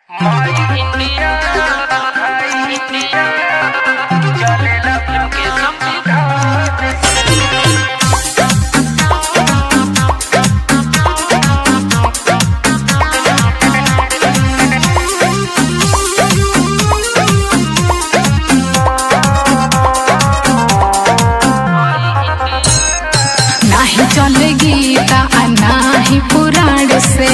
माय India hi India चलेला film के संविधान नाही चले गीता नाही पुराण से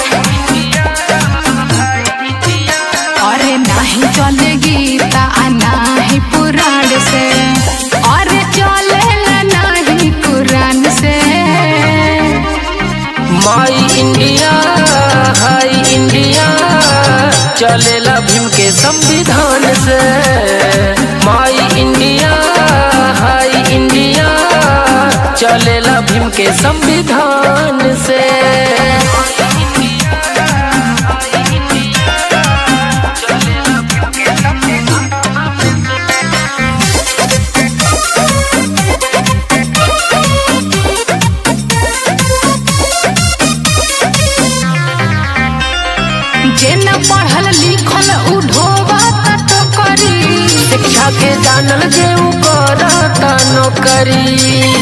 अरे नहीं चले गीता नाही पुराण से अरे चले नहीं कुरान से माय इंडिया हाय इंडिया चलेला भीम के संविधान से माय इंडिया हाय इंडिया चलेला भीम के संविधान से जे न पढ़ल लिखल उठोबा तो करी शिक्षा के जानल जे उ करता नौकरी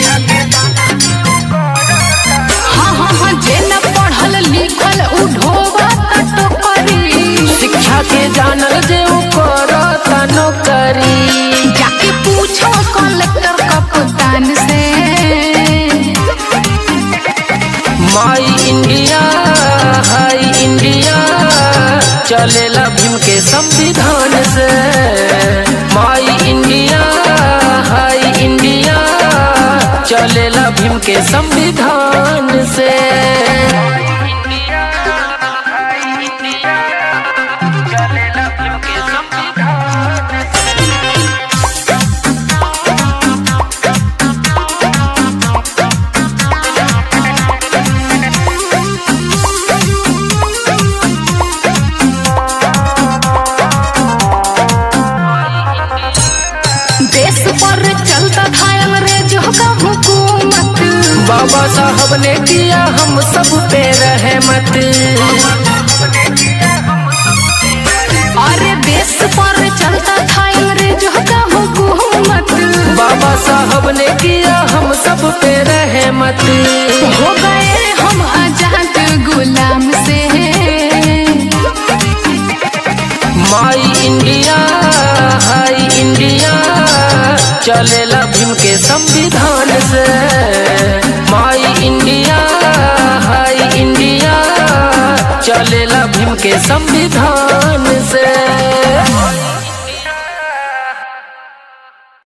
हाँ जे न पढ़ल लिखल उठोबा तो करी शिक्षा के जानल जे उ करता नौकरी जाके पूछो कलेक्टर कप्तान से माय इंडिया हाय इंडिया चलेला भीम के संविधान से माय इंडिया हाय इंडिया चलेला भीम के संविधान से चलेला भीम के संविधान देश पर चलता था अंग्रेजों का हुकूमत बाबा साहब ने किया हम सब पे रहमत अरे देश पर चलता था अंग्रेजों का हुकूमत बाबा साहब ने किया हम सब पे रहमत हो गए हम आजाद गुलाम से माय इंडिया हाय इंडिया चलेला भीम के संविधान से माय इंडिया हाय इंडिया चलेला भीम के संविधान